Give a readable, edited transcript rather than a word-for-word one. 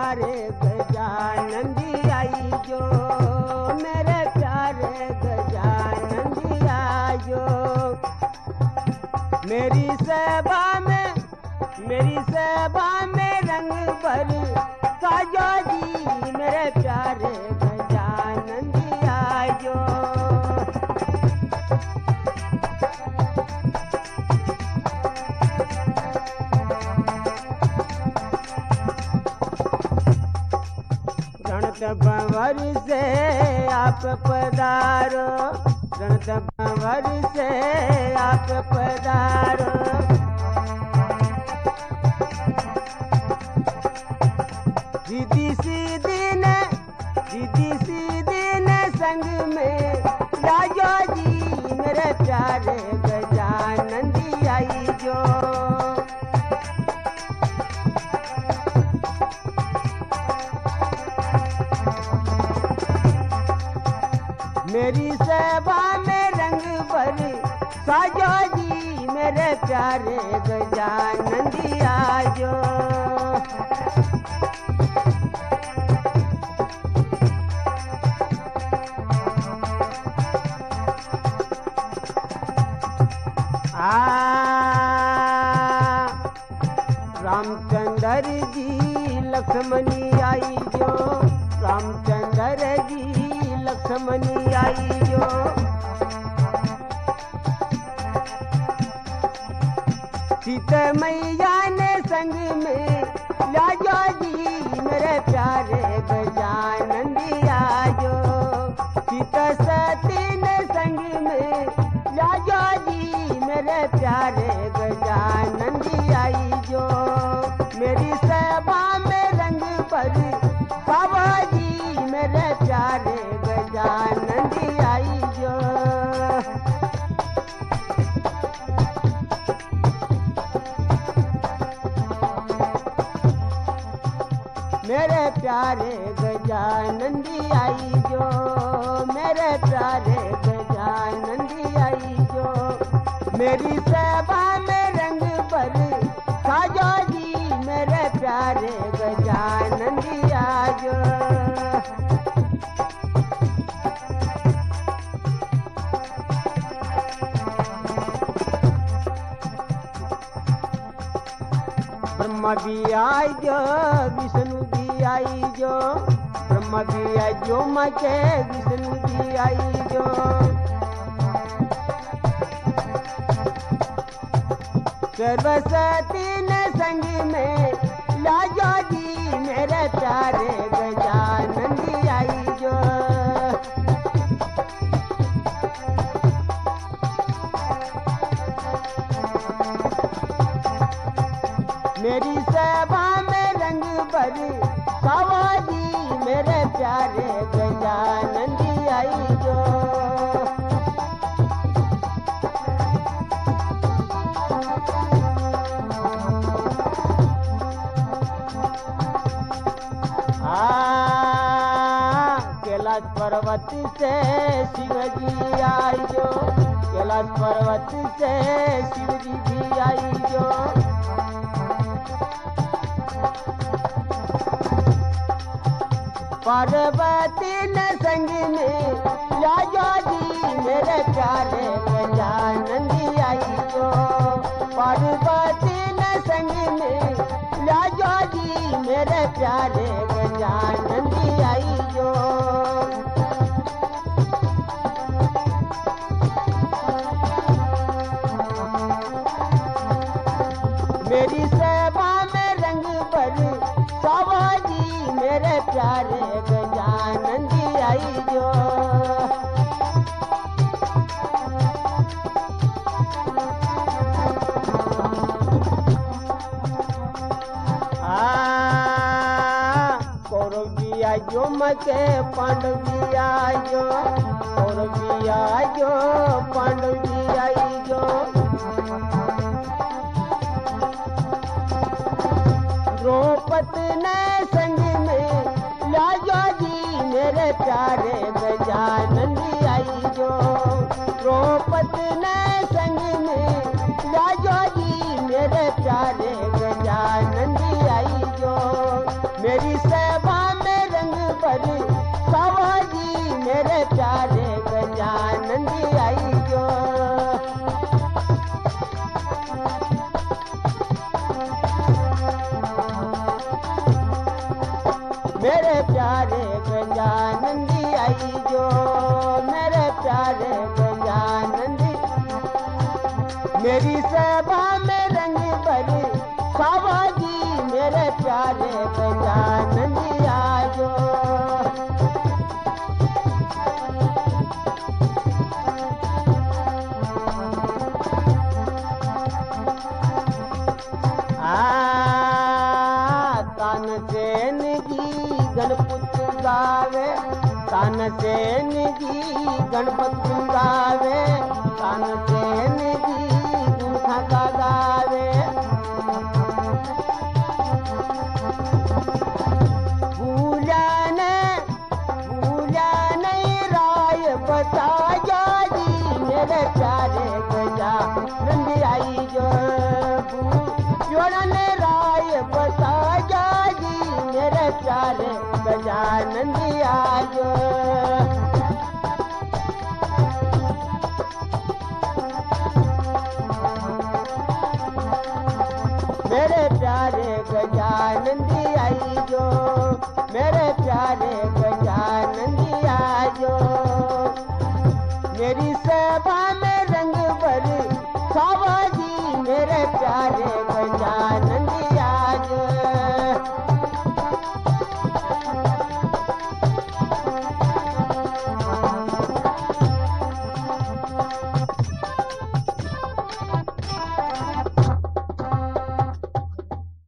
प्यारे गजानन जी आई जो, मेरे प्यारे गजानन जी आयो। मेरी सेवा में रंग भर साजो जी, मेरे प्यारे गजानन जी आयो। रणत भंवर से आप पधारो, रणत भंवर से आप पधारो। सीधी सीधी ने संग में राजो जी, मेरे प्यारे गजानन जी आई जो। मेरी सेवा में रंग भर साजो जी, मेरे प्यारे गजानन जी आजो। रामचंद्र जी लक्ष्मणी आई जो, रामचंद्र जी लक्ष्मणी आई जो। सीता मैया ने संग में लाजो जी, मेरे प्यारे गजानन जी आजो। सीता सती ने संग में लाजो जी, मेरे प्यारे गजानन जी आई जो। मेरी सेवा में रंग पर बाबा जी, मेरे प्यारे गजानन जी आई जो। मेरे प्यारे गजानन जी आई जो, मेरे प्यारे गजानन जी आई जो। मेरी सेवा में रंग पर साजो जी, मेरे प्यारे गजानन जी आजो। ब्रह्मा भी आई जो, विष्णु भी आई जो। ब्रह्मा भी आई जो मचे, विष्णु भी आई जो। सरस्वती ने संग में लाजो जी, मेरे प्यारे गजानन जी आई जो। मेरी सेवा में रंग भर सावा जी, मेरे प्यारे गजानन जी आई जो। कैलाश पर्वत से शिव जी आई जो, कैलाश पर्वत से शिव जी भी आई जो। पार्वती ने संग में लाजो जी, मेरे प्यारे गजानन जी आई जो। पार्वती ने संग में लाजो जी, मेरे प्यारे गजानन जी आई जो। मेरी सेवा में रंग पर सावा जी, मेरे प्यारे गजानन जी आई जो। कौरव भी आयो मचे, पांडव भी आयो। कौरव भी आयो, पांडव भी आई जो। द्रौपदी ने संग में लाजो जी, मेरे प्यारे गजानन जी आई जो। द्रौपदी ने संग में लाजो जी, मेरे प्यारे गजानन जी आई जो। मेरी सभा में रंग भरी सावा जी मेरे प्यारे गजानन जी आई जो। मेरे प्यारे गजानन जी आई जो, मेरे प्यारे गजानन जी। मेरी सभा में रंग भरी सावा जी मेरे प्यारे गजानन जी आजो। तानसेन जी गणपति गावे, तानसेन जी गणपति गावे, तानसेन जी गुंठा का गावे। भूला नहीं राय बताया जी मेरे प्यारे गजानन जी आई जो। भूला ने राय बताया जी मेरे प्यारे गजानन जी आजो। मेरे प्यारे गजानन जी आई जो, मेरे प्यारे गजानन जी आजो। मेरी सभा में रंग भरी सावा जी मेरे प्यारे गजानन